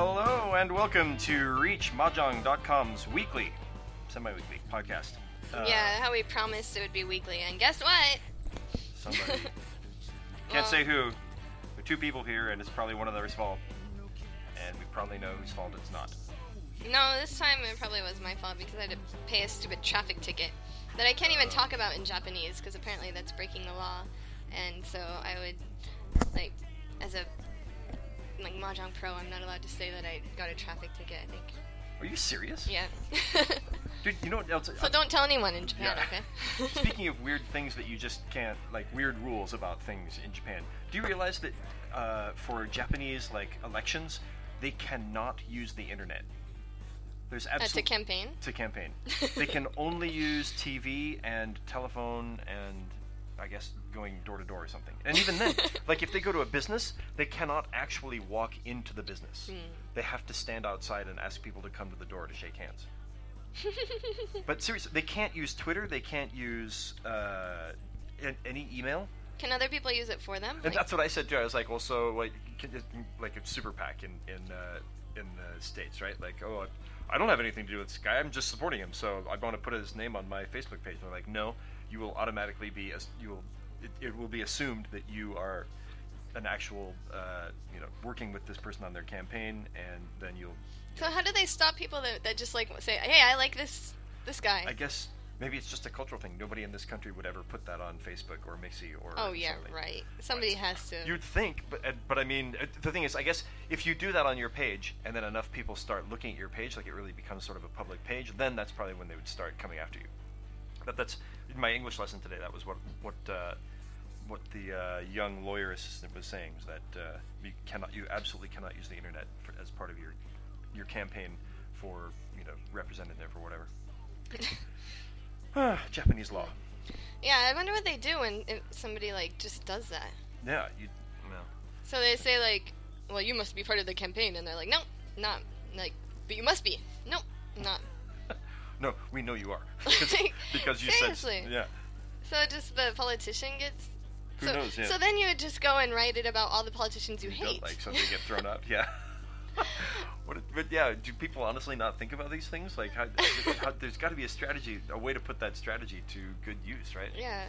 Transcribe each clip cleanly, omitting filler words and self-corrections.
Hello and welcome to ReachMahjong.com's weekly, semi-weekly podcast. How we promised it would be weekly, and guess what? Somebody can't say who. There are two people here, and it's probably one of theirs' fault, and we probably know whose fault it's not. No, this time it probably was my fault because I had to pay a stupid traffic ticket that I can't even talk about in Japanese because apparently that's breaking the law, and so I would, like, as a Mahjong pro, I'm not allowed to say that I got a traffic ticket, I think. Are you serious? Yeah. Dude, you know what else? So don't tell anyone in Japan, yeah. okay? Speaking of weird things that you just can't, like weird rules about things in Japan, do you realize that for Japanese, like, elections, they cannot use the internet? There's To campaign? To campaign. They can only use TV and telephone and, I guess, going door to door or something. And even then, like, if they go to a business, they cannot actually walk into the business. They have to stand outside and ask people to come to the door to shake hands. But seriously, they can't use Twitter. They can't use any email. Can other people use it for them? And that's what I said too. I was like, well, so like a super PAC in the States, right? Like, oh, I don't have anything to do with this guy. I'm just supporting him. So I want to put his name on my Facebook page. And they're like, no, you will automatically be it will be assumed that you are an actual working with this person on their campaign, and then you'll. So how do they stop people that just like say, hey, I like this guy? I guess maybe it's just a cultural thing. Nobody in this country would ever put that on Facebook or Mixi or. Oh yeah, something. right. Somebody has to. You'd think, but I mean, the thing is, I guess if you do that on your page, and then enough people start looking at your page, like it really becomes sort of a public page, then that's probably when they would start coming after you. But that's in my English lesson today. That was what the young lawyer assistant was saying, was that you absolutely cannot use the internet as part of your campaign for representative or whatever. Japanese law. Yeah, I wonder what they do when somebody like just does that. Yeah, So they say like, well, you must be part of the campaign, and they're like, no, not like, but you must be. No, not. No, we know you are because you seriously. said yeah. So just the politician gets. Who knows? Yeah. So then you would just go and write it about all the politicians you hate. Don't like, so they get thrown out. Yeah. But yeah, do people honestly not think about these things? Like, how there's got to be a strategy, a way to put that strategy to good use, right? Yeah.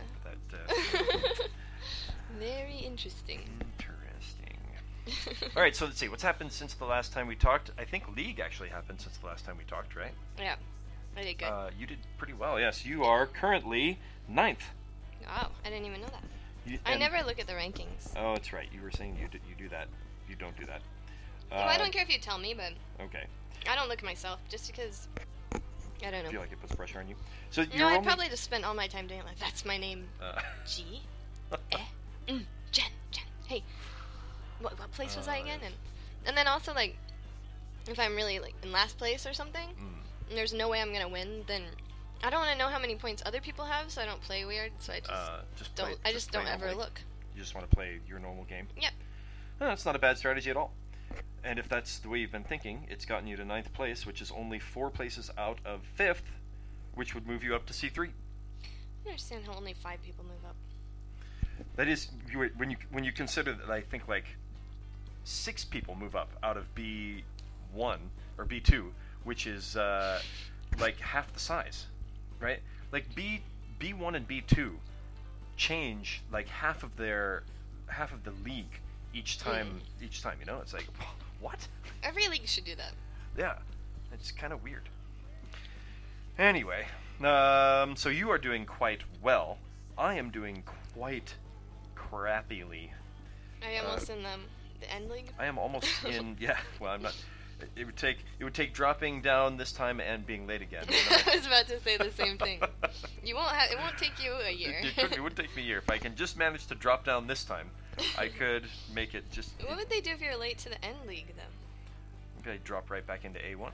Very interesting. Interesting. All right, so let's see. What's happened since the last time we talked? I think League actually happened since the last time we talked, right? Yeah. I did good. You did pretty well, yes. You are currently 9th. Wow, I didn't even know that. I never look at the rankings. Oh, that's right. You were saying you do that. You don't do that. Well, I don't care if you tell me, but okay. I don't look at myself just because I don't know. I feel like it puts pressure on you. So I probably just spent all my time doing like, that's my name. G. Jen. Hey, what place was I again? And then also like, if I'm really like in last place or something, and there's no way I'm gonna win, then I don't want to know how many points other people have, so I don't play weird. So I just don't ever look. You just want to play your normal game. Yep. That's not a bad strategy at all. And if that's the way you've been thinking, it's gotten you to 9th place, which is only 4 places out of 5th, which would move you up to C3. I don't understand how only 5 people move up. That is, when you consider that, I think like 6 people move up out of B1 or B2, which is like half the size, right? Like B1 and B2 change like half of the league each time. It's like, what? Every league should do that. Yeah, it's kind of weird. Anyway, so you are doing quite well. I am doing quite crappily. Are you almost in the end league? I am almost in. Yeah, well, I'm not. It would take dropping down this time and being late again. I was about to say the same thing. It won't take you a year. It would take me a year. If I can just manage to drop down this time, I could make it just. What would they do if you're late to the end league, then? Maybe I'd drop right back into A1.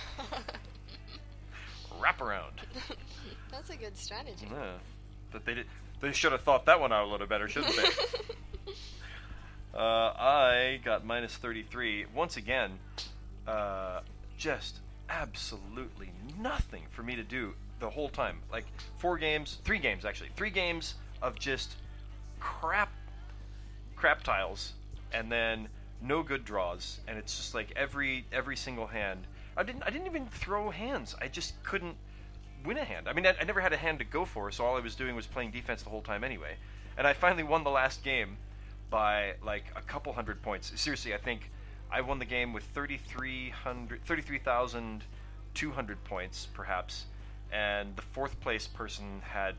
Wrap around. That's a good strategy. Yeah. But they should have thought that one out a little better, shouldn't they? I got minus 33 once again. Just absolutely nothing for me to do the whole time. Like 3 games of just crap tiles, and then no good draws, and it's just like every single hand. I didn't even throw hands. I just couldn't win a hand. I mean, I never had a hand to go for, so all I was doing was playing defense the whole time anyway. And I finally won the last game by like a couple hundred points. Seriously, I think I won the game with 33,200 points, perhaps, and the fourth place person had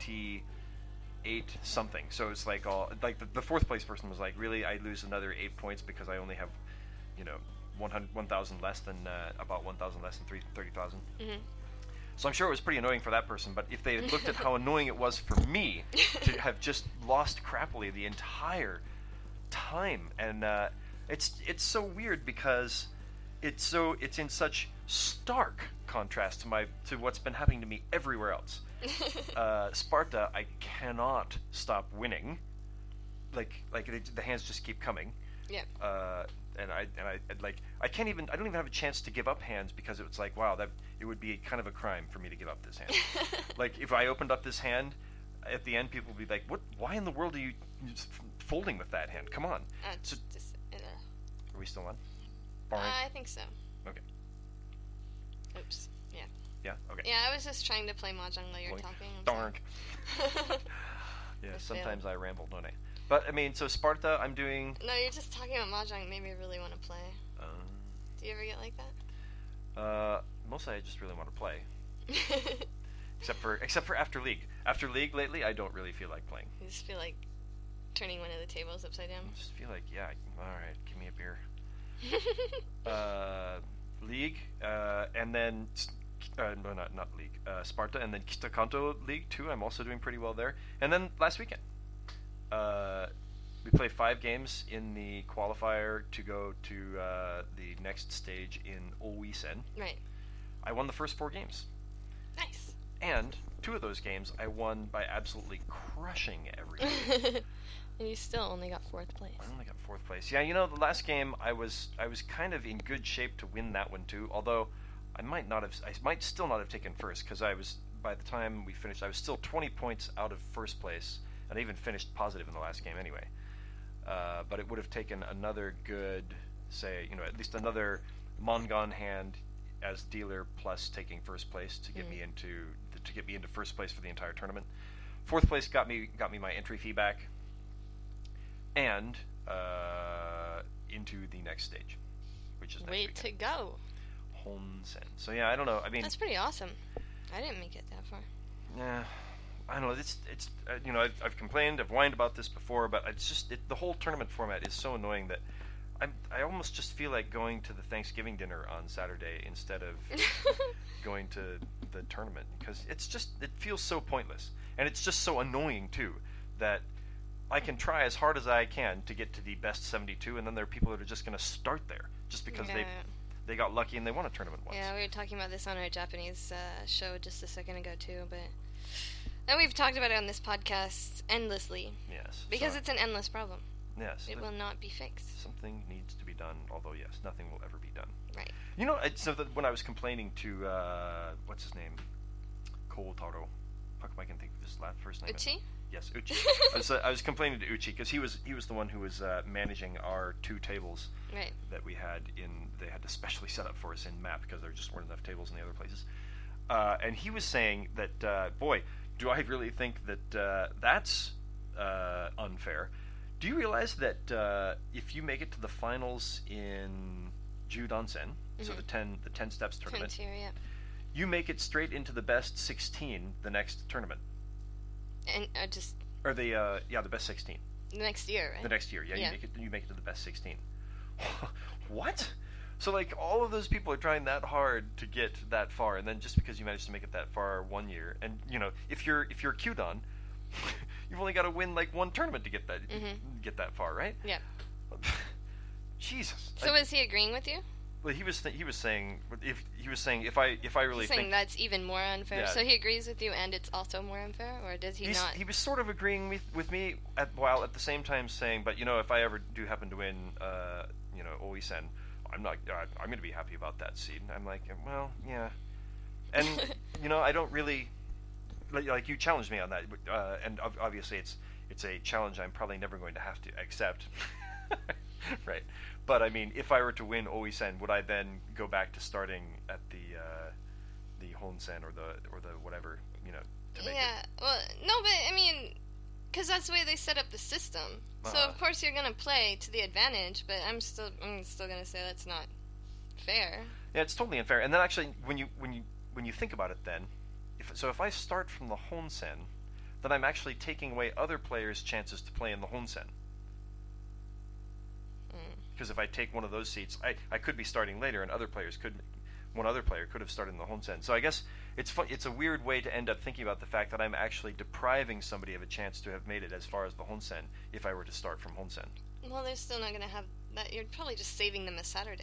28 something. So it's like the fourth place person was like, really, I lose another 8 points because I only have, 1,000 less than about 1,000 less than 30,000. Mm-hmm. So I'm sure it was pretty annoying for that person, but if they had looked at how annoying it was for me to have just lost crappily the entire time, and it's so weird because it's in such stark contrast to what's been happening to me everywhere else. Sparta, I cannot stop winning. The hands just keep coming. Yeah. And I don't even have a chance to give up hands because it's like, wow, that it would be kind of a crime for me to give up this hand. Like if I opened up this hand at the end, people would be like, what? Why in the world are you just folding with that hand? Come on. Are we still on? I think so. Okay. Oops. Yeah. Yeah. Okay. Yeah, I was just trying to play mahjong while you were talking. Darn. Yeah. Sometimes I ramble, don't I? But I mean, so Sparta, I'm doing. No, you're just talking about mahjong. It made me really want to play. Do you ever get like that? Mostly, I just really want to play. except for after league. After league lately, I don't really feel like playing. You just feel like turning one of the tables upside down. I just feel like, yeah, all right, give me a beer. League, and then no, not league. Sparta, and then Kitakanto League too. I'm also doing pretty well there. And then last weekend, we played 5 games in the qualifier to go to the next stage in Oisen. Right. I won the first 4 games. Nice. And 2 of those games I won by absolutely crushing every game. And you still only got 4th place. I only got 4th place. Yeah, the last game I was kind of in good shape to win that one too. Although I might still not have taken first because by the time we finished, I was still 20 points out of first place, and I even finished positive in the last game anyway. But it would have taken another good, say, at least another Mongon hand as dealer plus taking first place to get me into first place for the entire tournament. 4th place got me my entry fee back, and into the next stage, which is next Way weekend. to go. Honsen. So yeah, I don't know. I mean, that's pretty awesome. I didn't make it that far. Yeah, I don't know. It's I've complained, I've whined about this before, but it's just the whole tournament format is so annoying that I almost just feel like going to the Thanksgiving dinner on Saturday instead of going to the tournament because it feels so pointless, and it's just so annoying too that I can try as hard as I can to get to the best 72, and then there are people that are just going to start there just because they got lucky and they won a tournament once. Yeah, we were talking about this on our Japanese show just a second ago too, and we've talked about it on this podcast endlessly. Yes. Because it's an endless problem. Yes. It will not be fixed. Something needs to be done, although yes, nothing will ever be done. Right. So that when I was complaining to what's his name, Koutaro, how come I can think of his first name? Uchi? Yes, Uchi. I was complaining to Uchi because he was the one who was managing our 2 tables that we had they had to specially set up for us in MAP because there just weren't enough tables in the other places. And he was saying that, boy, do I really think that that's unfair. Do you realize that if you make it to the finals in Judansen, so the 10 steps tournament, Frontier, yeah. you make it straight into the best 16 the next tournament? And the best 16. The next year, right? The next year, yeah. You make it to the best 16. What? So like all of those people are trying that hard to get that far, and then just because you managed to make it that far one year, and if you're Kyudon, you've only got to win like 1 tournament to get that far, right? Yeah. Jesus. So is he agreeing with you? Well, he was saying if I really He's saying think that's even more unfair. Yeah. So he agrees with you, and it's also more unfair, or does he not? He was sort of agreeing with me while at the same time saying, but if I ever do happen to win, Oisen, I'm going to be happy about that seed. And I'm like, well, yeah, and I don't really like you challenged me on that, and obviously it's a challenge I'm probably never going to have to accept. Right. But I mean, if I were to win Oisen, would I then go back to starting at the Honsen or the whatever, to make Yeah. Well, no, but I mean, because that's the way they set up the system. So of course you're gonna play to the advantage, but I'm still gonna say that's not fair. Yeah, it's totally unfair. And then actually, when you think about it, then, if I start from the Honsen, then I'm actually taking away other players' chances to play in the Honsen. Because if I take one of those seats, I could be starting later, and one other player could have started in the Honsen. So I guess it's a weird way to end up thinking about the fact that I'm actually depriving somebody of a chance to have made it as far as the Honsen if I were to start from Honsen. Well, they're still not going to have that. You're probably just saving them a Saturday.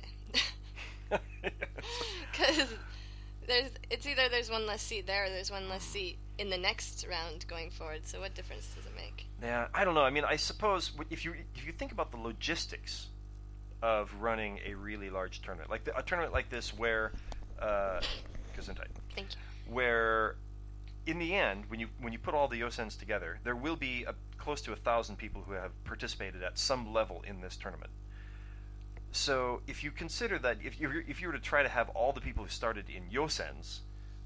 Because it's either there's one less seat there or there's one less seat in the next round going forward. So what difference does it make? Yeah, I don't know. I mean, I suppose if you think about the logistics of running a really large tournament, like a tournament like this where, Gesundheit. Thank you. Where, in the end, when you put all the Yosens together, there will be close to 1,000 people who have participated at some level in this tournament. So if you consider that, if you were to try to have all the people who started in Yosens,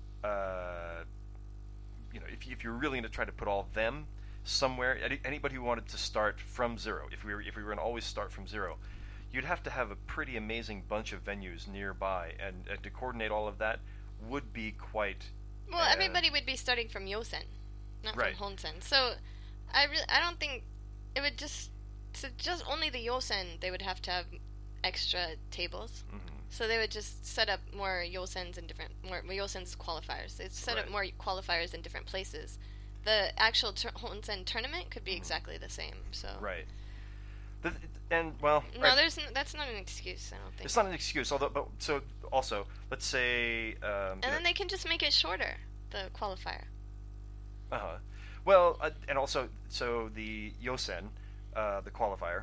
if you're really going to try to put all of them somewhere, anybody who wanted to start from zero, if we were going to always start from zero, you'd have to have a pretty amazing bunch of venues nearby, and to coordinate all of that would be quite. Well, everybody would be starting from Yosen, not right. from Honsen. So I don't think it would just only the Yosen they would have to have extra tables. Mm-hmm. So they would just set up more Yosens in more Yosens qualifiers. They'd set up more qualifiers in different places. The actual Honsen tournament could be exactly the same. So right. That's not an excuse. I don't think it's not an excuse. Also, let's say, and then they can just make it shorter, the qualifier. Well, and also, so the Yosen, the qualifier,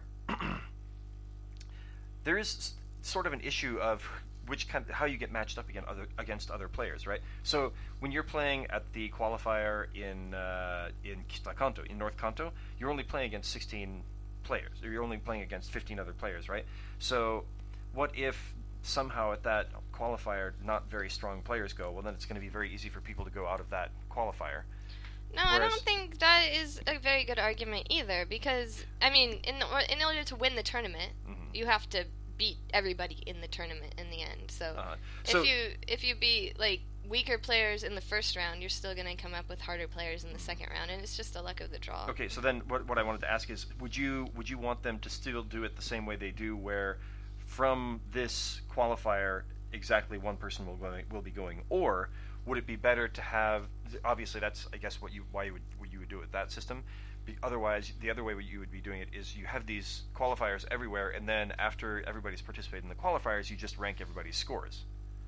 there is sort of an issue of how you get matched up against other players, right? So when you're playing at the qualifier in Kanto, in North Kanto, you're only playing against 16 players, or you're only playing against 15 other players, right? So what if somehow at that qualifier not very strong players go? Well, then it's going to be very easy for people to go out of that qualifier. No, I don't think that is a very good argument either, because I mean, in order to win the tournament, you have to beat everybody in the tournament in the end. So if you beat like weaker players in the first round, you're still going to come up with harder players in the second round, and it's just the luck of the draw. Okay, so then what I wanted to ask is, would you want them to still do it the same way they do, where from this qualifier exactly one person will be going, or would it be better to have? Obviously, that's I guess why you would do it with that system. Otherwise, the other way you would be doing it is you have these qualifiers everywhere, and then after everybody's participated in the qualifiers, you just rank everybody's scores.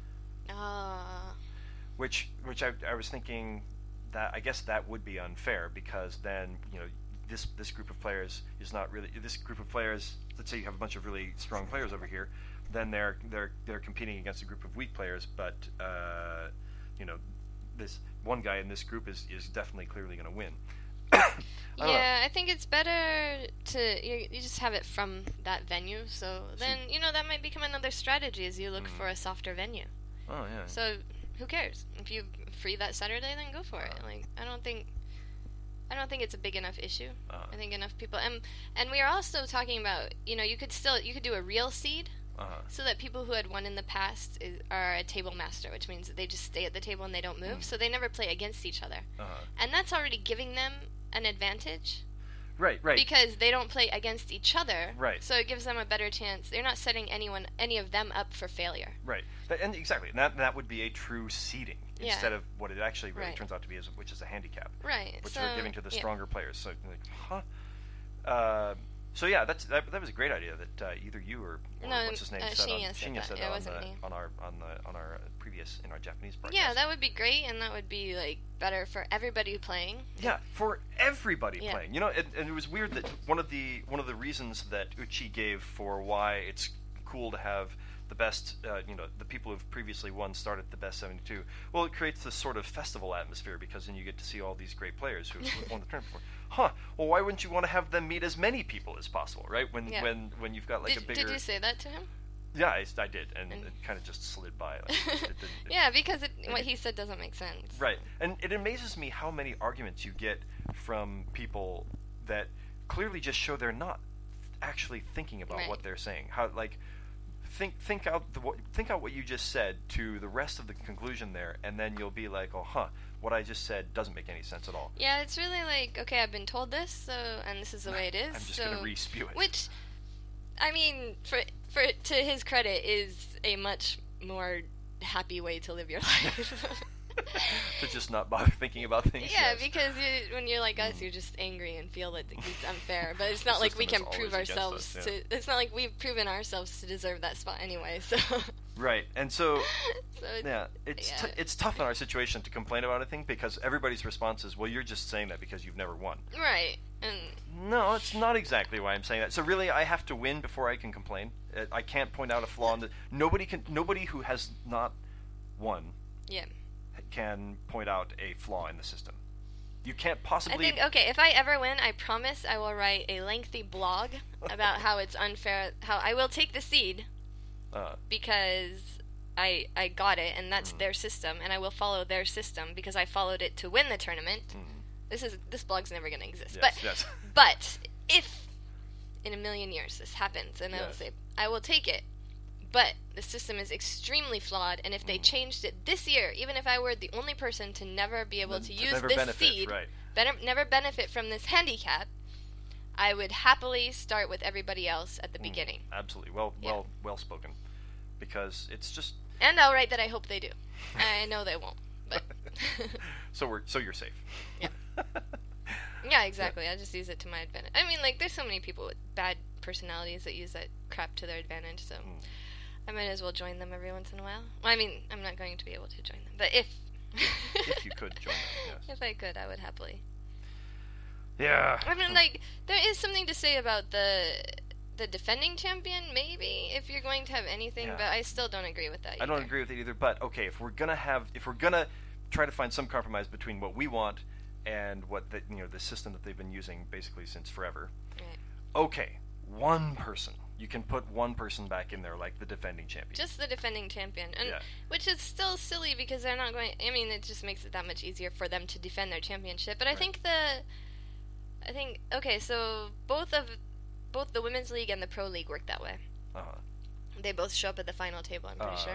Which I was thinking that I guess that would be unfair, because then this group of players is not really this group of players. Let's say you have a bunch of really strong players over here, then they're competing against a group of weak players, but this one guy in this group is definitely clearly going to win. I think it's better to you just have it from that venue. So then that might become another strategy as you look for a softer venue. Oh yeah. So who cares if you free that Saturday? Then go for it. Like I don't think it's a big enough issue. I think enough people and we are also talking about you could do a real seed. So that people who had won in the past are a table master, which means that they just stay at the table and they don't move, so they never play against each other. And that's already giving them an advantage. Right. Because they don't play against each other. Right. So it gives them a better chance. They're not setting any of them up for failure. Right. And exactly. And that would be a true seeding instead of what it actually really turns out to be, which is a handicap. Right. Which they're giving to the stronger players. So, So yeah, that was a great idea that either you or what's his name Shinya said on our previous in our Japanese broadcast. Yeah, that would be great, and that would be like better for everybody playing. Yeah, for everybody playing. And it was weird that one of the reasons that Uchi gave for why it's cool to have the best, the people who've previously won start at the best 72. Well, it creates this sort of festival atmosphere because then you get to see all these great players who've won the tournament before. Huh? Well, why wouldn't you want to have them meet as many people as possible, right? When you've got like a bigger. Did you say that to him? Yeah, I did, and it kind of just slid by. Yeah, because what he said doesn't make sense. Right, and it amazes me how many arguments you get from people that clearly just show they're not actually thinking about what they're saying. How think out what you just said to the rest of the conclusion there, and then you'll be like, what I just said doesn't make any sense at all. Yeah, it's really like, okay, I've been told this, and this is the way it is. I'm just going to re-spew it. Which, I mean, for to his credit, is a much more happy way to live your life. To just not bother thinking about things. Yeah, because when you're like us, you're just angry and feel that it's unfair. But it's not like we can prove ourselves to. It's not like we've proven ourselves to deserve that spot anyway. So. Right, and so it's tough in our situation to complain about anything because everybody's response is, well, you're just saying that because you've never won. Right. No, it's not exactly why I'm saying that. So really, I have to win before I can complain. I can't point out a flaw in the. Nobody who has not won. Yeah. Can point out a flaw in the system. You can't possibly. I think, okay, if I ever win, I promise I will write a lengthy blog about how it's unfair. How I will take the seed because I got it, and that's their system, and I will follow their system because I followed it to win the tournament. This blog's never going to exist. But if in a million years this happens, and I will say I will take it. But the system is extremely flawed, and if they changed it this year, even if I were the only person to never be able to use this seed, never benefit from this handicap, I would happily start with everybody else at the beginning. Absolutely. Well spoken. Because it's just... And I'll write that I hope they do. I know they won't, but... So you're safe. Yeah. Yeah, exactly. I'll just use it to my advantage. I mean, like, there's so many people with bad personalities that use that crap to their advantage, so... I might as well join them every once in a while. Well, I mean, I'm not going to be able to join them, but if you could join them, yes. If I could, I would happily. Yeah. I mean, like, there is something to say about the defending champion, maybe, if you're going to have anything, but I still don't agree with that either. I don't agree with it either, but okay, if we're gonna try to find some compromise between what we want and what the system that they've been using basically since forever. Right. Okay, one person. You can put one person back in there, like the defending champion. Just the defending champion, and which is still silly because they're not going. I mean, it just makes it that much easier for them to defend their championship. But I think okay, so both the women's league and the pro league work that way. They both show up at the final table. I'm pretty sure.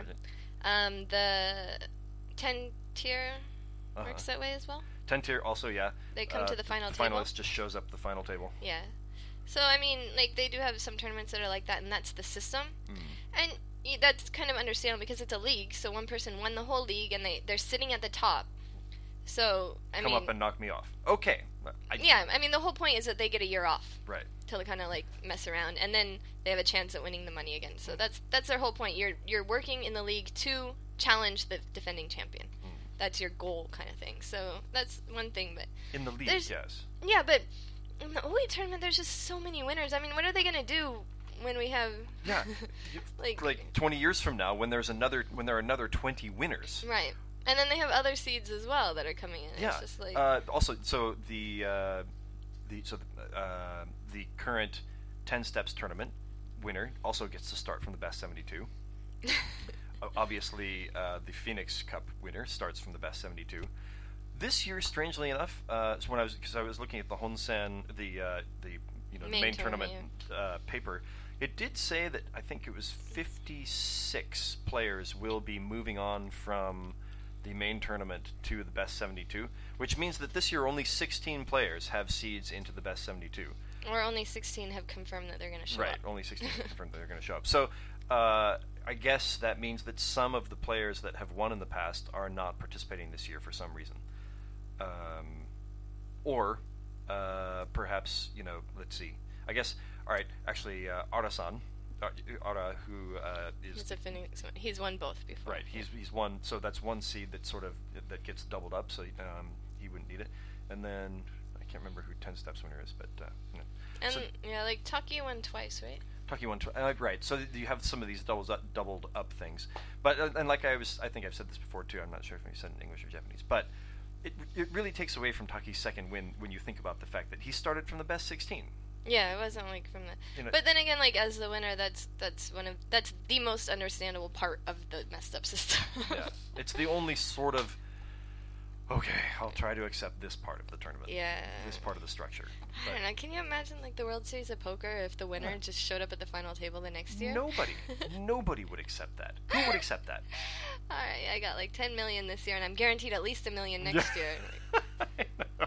The 10 tier works that way as well. 10 tier also, yeah. They come to the final the table. The finalist just shows up at the final table. Yeah. So, I mean, like, they do have some tournaments that are like that, and that's the system. And that's kind of understandable because it's a league, so one person won the whole league, and they're sitting at the top. So, Come up and knock me off. Okay. I mean, the whole point is that they get a year off. Right. To kind of, like, mess around, and then they have a chance at winning the money again. So that's their whole point. You're working in the league to challenge the defending champion. That's your goal kind of thing. So, that's one thing, but... In the league, yes. Yeah, but... In the OE tournament, there's just so many winners. I mean, what are they going to do when we have... Yeah. like 20 years from now, when there are another 20 winners. Right. And then they have other seeds as well that are coming in. Yeah. It's just like... also, so the current 10 Steps tournament winner also gets to start from the best 72. Obviously, the Phoenix Cup winner starts from the best 72. This year, strangely enough, so I was looking at the Honsen, the main tournament paper, it did say that I think it was 56 players will be moving on from the main tournament to the best 72, which means that this year only 16 players have seeds into the best 72. Or only 16 have confirmed that they're going to show up. Right, only 16 have confirmed that they're going to show up. So I guess that means that some of the players that have won in the past are not participating this year for some reason. Or perhaps, let's see. I guess, all right, actually, Ara-san, Ara, who is... He's won both before. Right, he's won, so that's one seed that sort of, that gets doubled up, so he wouldn't need it. And then, I can't remember who 10 Steps winner is, but... And, like, Taki won twice, right? Taki 120. Right. So you have some of these doubled up things, but and like I think I've said this before too. I'm not sure if I said it in English or Japanese, but it really takes away from Taki's second win when you think about the fact that he started from the best 16. Yeah, it wasn't like from the. But then again, like as the winner, that's the most understandable part of the messed up system. Yeah, it's the only sort of. Okay, I'll try to accept this part of the tournament. Yeah. This part of the structure. I don't know. Can you imagine like the World Series of Poker if the winner just showed up at the final table the next year? Nobody would accept that. Who would accept that? All right, I got like 10 million this year, and I'm guaranteed at least $1 million next year. I know.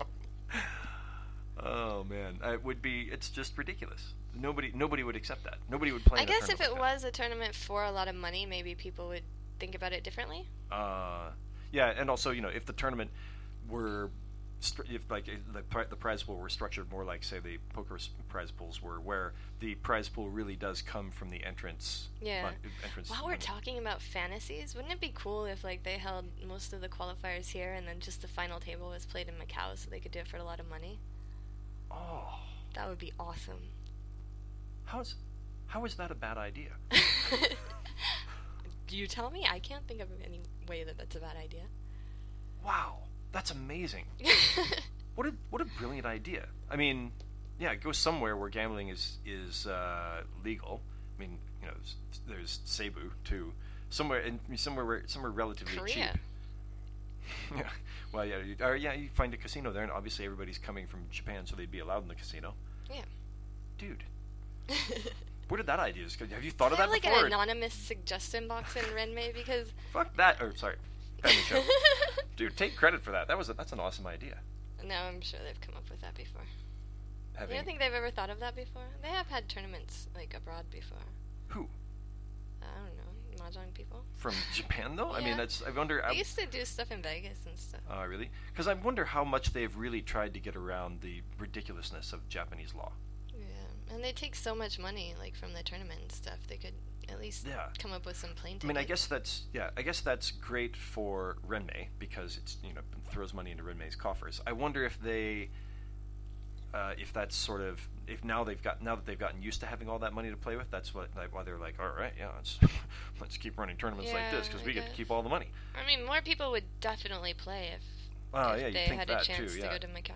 Oh man, it's just ridiculous. Nobody would accept that. Nobody would play. I guess if it was a tournament for a lot of money, maybe people would think about it differently. Yeah, and also if the tournament were, if like the prize pool were structured more like say the poker prize pools were, where the prize pool really does come from the entrance. Yeah. Entrance. While we're talking about fantasies, wouldn't it be cool if like they held most of the qualifiers here and then just the final table was played in Macau so they could do it for a lot of money? Oh. That would be awesome. How is that a bad idea? You tell me. I can't think of any way that's a bad idea. Wow, that's amazing. What a brilliant idea. I mean, yeah, go somewhere where gambling is legal. I mean, there's Cebu too. Somewhere relatively Korea. cheap. Yeah. Well, yeah, you find a casino there, and obviously everybody's coming from Japan, so they'd be allowed in the casino. Yeah. Dude. Where did that idea just go? Have you thought of that like before? An anonymous suggestion box in Renmei because... Fuck that. Sorry. Family show. Dude, take credit for that. That's an awesome idea. No, I'm sure they've come up with that before. You don't think they've ever thought of that before? They have had tournaments, like, abroad before. Who? I don't know. Mahjong people. From Japan, though? Yeah. I mean, I wonder... They used to do stuff in Vegas and stuff. Oh, really? Because I wonder how much they've really tried to get around the ridiculousness of Japanese law. And they take so much money, like from the tournament and stuff. They could at least come up with some plane tickets. I mean, I guess that's great for Renmei because it's throws money into Renmei's coffers. I wonder if they, if that's sort of now that they've gotten used to having all that money to play with, that's why they're like, all right, yeah, let's keep running tournaments like this because we get to keep all the money. I mean, more people would definitely play if they had a chance to go to Macau.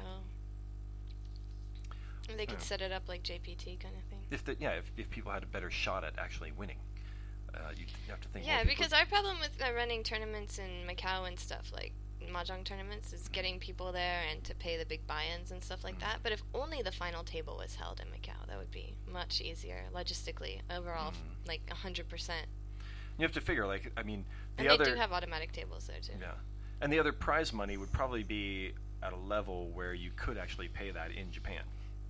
They could set it up like JPT kind of thing. If people had a better shot at actually winning, you have to think. Yeah, because our problem with running tournaments in Macau and stuff like mahjong tournaments is getting people there and to pay the big buy-ins and stuff like that. But if only the final table was held in Macau, that would be much easier logistically overall, like 100%. You have to figure, like, I mean, they do have automatic tables there too. Yeah, and the other prize money would probably be at a level where you could actually pay that in Japan.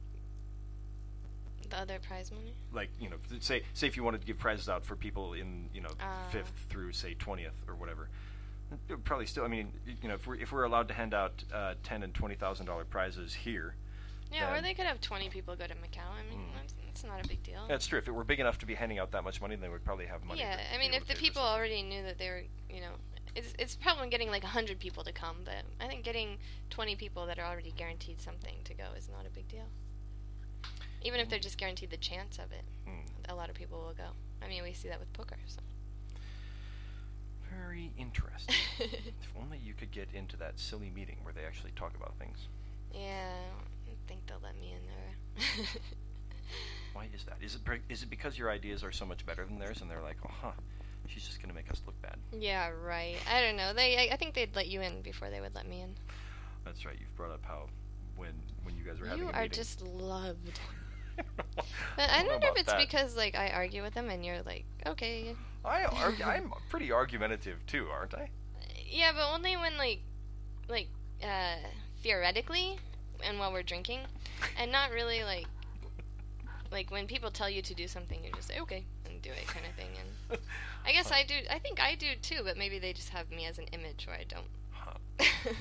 The other prize money? Like, say if you wanted to give prizes out for people in, 5th through, say, 20th or whatever. It would probably still, I mean, if we're allowed to hand out $10,000 and $20,000 prizes here. Yeah, or they could have 20 people go to Macau. I mean, that's not a big deal. That's true. If it were big enough to be handing out that much money, then they would probably have money. Yeah, I mean, if the people already knew that they were, it's probably getting like 100 people to come, but I think getting 20 people that are already guaranteed something to go is not a big deal. Even if they're just guaranteed the chance of it, a lot of people will go. I mean, we see that with poker. So. Very interesting. If only you could get into that silly meeting where they actually talk about things. Yeah, I don't think they'll let me in there. Why is that? Is it because your ideas are so much better than theirs, and they're like, she's just gonna make us look bad? Yeah, right. I don't know. I think they'd let you in before they would let me in. That's right. You've brought up how when you guys were having a meeting. You are just loved. But I don't know if it's because like I argue with them and you're like, okay. I'm pretty argumentative too, aren't I? Yeah, but only when like theoretically and while we're drinking, and not really like when people tell you to do something, you just say okay and do it kind of thing. And I guess I do. I think I do too, but maybe they just have me as an image where I don't. Huh.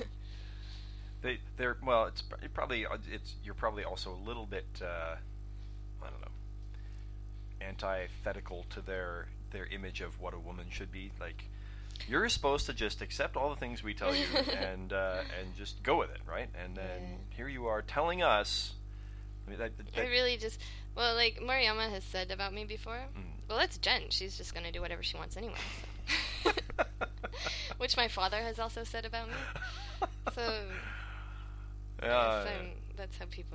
You're probably also a little bit I don't know, antithetical to their image of what a woman should be. Like, you're supposed to just accept all the things we tell you and just go with it, right? And then here you are telling us I mean, I really just... Well, like Moriyama has said about me before, well, that's Jen. She's just going to do whatever she wants anyway. So. Which my father has also said about me. So... that's how people...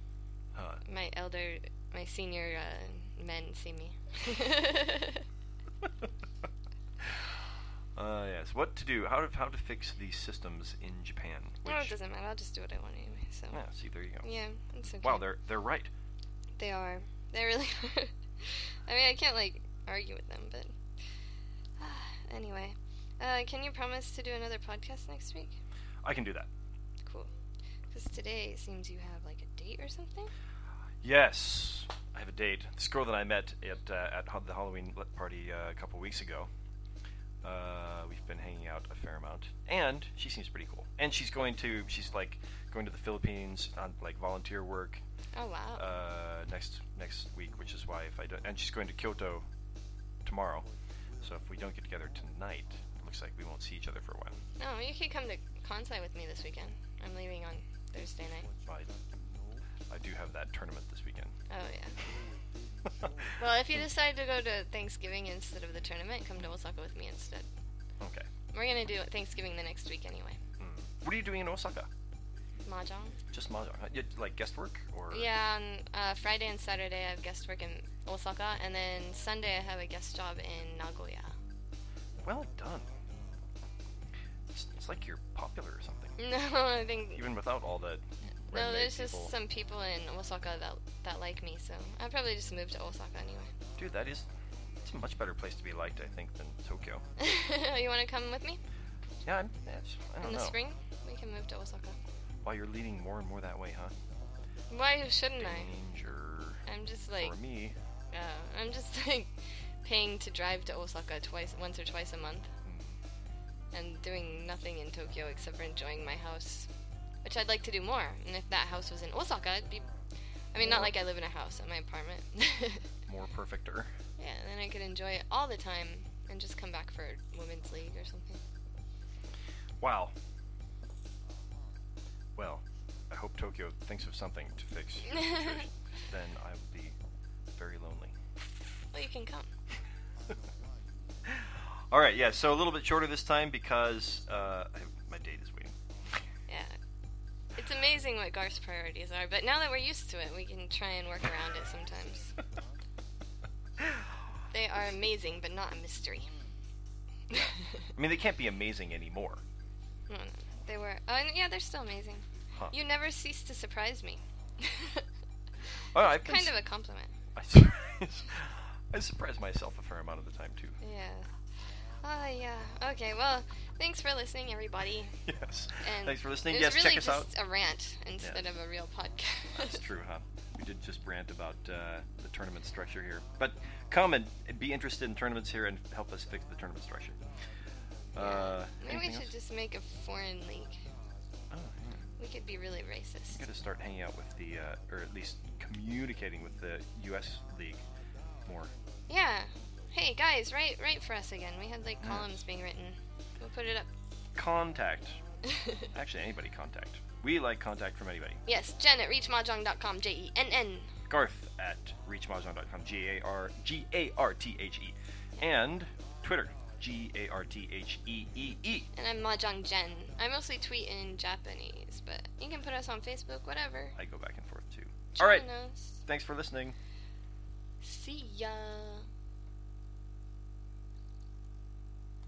my senior men see me. Yes. What to do? How to fix these systems in Japan? No, it doesn't matter. I'll just do what I want anyway. So. Yeah. See, there you go. Yeah, it's okay. Wow, they're right. They are. They really are. I mean, I can't argue with them, but anyway, can you promise to do another podcast next week? I can do that. Cool. Because today it seems you have a date or something. Yes, I have a date. This girl that I met at the Halloween party a couple weeks ago. We've been hanging out a fair amount, and she seems pretty cool. And she's going to the Philippines on volunteer work. Oh wow. Next week, which is why if I don't, and she's going to Kyoto tomorrow. So if we don't get together tonight, it looks like we won't see each other for a while. No, you could come to Kansai with me this weekend. I'm leaving on Thursday night. I do have that tournament this weekend. Oh yeah. Well, if you decide to go to Thanksgiving instead of the tournament, come to Osaka with me instead. Okay. We're gonna do Thanksgiving the next week anyway. What are you doing in Osaka? Mahjong. Just mahjong. Like guest work or? Yeah, on Friday and Saturday I have guest work in Osaka, and then Sunday I have a guest job in Nagoya. Well done. It's like you're popular or something. No, I think... Even without all the... No, there's just some people in Osaka that like me, so I'll probably just move to Osaka anyway. Dude, it's a much better place to be liked, I think, than Tokyo. You want to come with me? Yeah, I don't know. In the spring? We can move to Osaka. Wow, you're leaning more and more that way, huh? Why shouldn't Danger. I'm just For me. I'm just paying to drive to Osaka once or twice a month. And doing nothing in Tokyo except for enjoying my house. Which I'd like to do more. And if that house was in Osaka, it'd be... I mean, not like I live in a house, at my apartment. More perfecter. Yeah, and then I could enjoy it all the time and just come back for Women's League or something. Wow. Well, I hope Tokyo thinks of something to fix your situation. Then I will be very lonely. Well, you can come. All right, yeah, so a little bit shorter this time because my date is waiting. Yeah. It's amazing what Garth's priorities are, but now that we're used to it, we can try and work around it sometimes. They are amazing, but not a mystery. I mean, they can't be amazing anymore. No, they were... yeah, they're still amazing. Huh. You never cease to surprise me. It's kind of a compliment. I surprise myself a fair amount of the time, too. Yeah. Yeah. Okay, well, thanks for listening, everybody. Yes. And thanks for listening. It was Yes, really check us out. just a rant instead of a real podcast. That's true, huh? We did just rant about the tournament structure here. But come and be interested in tournaments here and help us fix the tournament structure. Maybe we should just make a foreign league. Oh, yeah. We could be really racist. We got to start hanging out with the, or at least communicating with the U.S. League more. Yeah. Hey, guys, write for us again. We had, columns being written. We'll put it up. Contact. Actually, anybody contact. We like contact from anybody. Yes, Jen at reachmahjong.com, JENN. Garth at reachmahjong.com, GARTHE. And Twitter, GARTHEEE. And I'm Mahjong Jen. I mostly tweet in Japanese, but you can put us on Facebook, whatever. I go back and forth, too. Join All right. us. Thanks for listening. See ya.